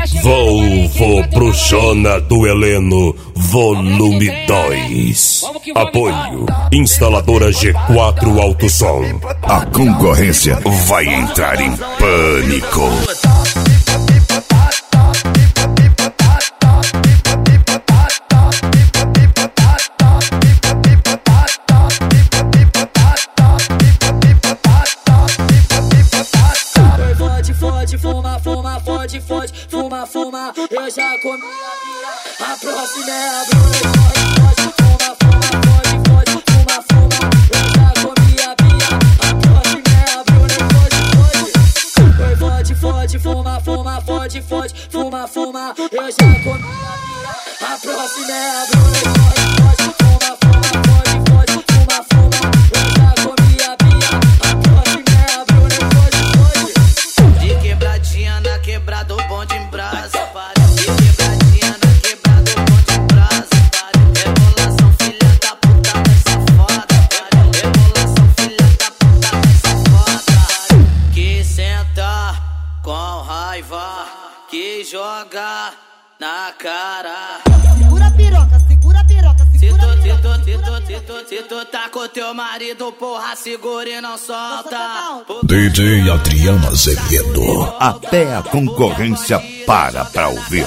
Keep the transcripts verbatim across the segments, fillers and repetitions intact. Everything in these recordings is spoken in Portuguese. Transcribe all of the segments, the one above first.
Volvo Bruxona do Heleno, volume dois. Apoio, instaladora G quatro Autosom. A concorrência vai entrar em pânico. Fuma, fuma, fode, fode, fuma, fuma. Eu já comi a minha, a próxima é a Bruna. Fode, fuma, fuma, fode, fode, fuma, fuma. Eu já comi a minha, a próxima é a Bruna. Fode, fode, fode, fuma, fuma, fode, fode, fuma, fuma. Eu já comi a minha, a próxima é a Bruna. Fode, fuma, fuma, fode, fode, fuma, fuma. Eu já comi a minha, a próxima é a Bruna. Na quebrada, o bonde em brasa, pare. De quebradinha na quebrada, o bonde em brasa, pare. Revolução, filha da puta, mais safada, pare. Revolução, filha da puta, mais safada, pare. Que senta com raiva, que joga na cara. Segura a piroca, segura a piroca, segura a piroca. Se tu, se tu, se tu, se tu tá com teu marido, porra, segura e não solta. D J Adriano Azevedo, até a concorrência para pra ouvir.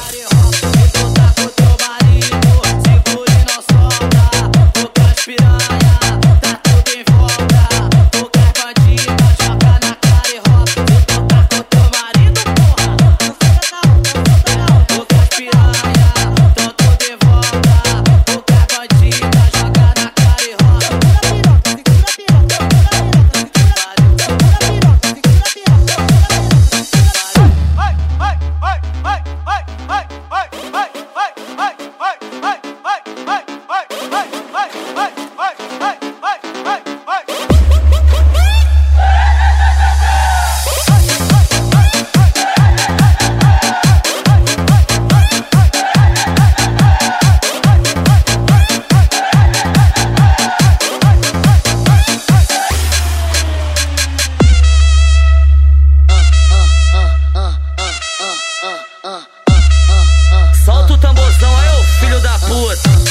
Solta o tamborzão aí, ô filho da puta.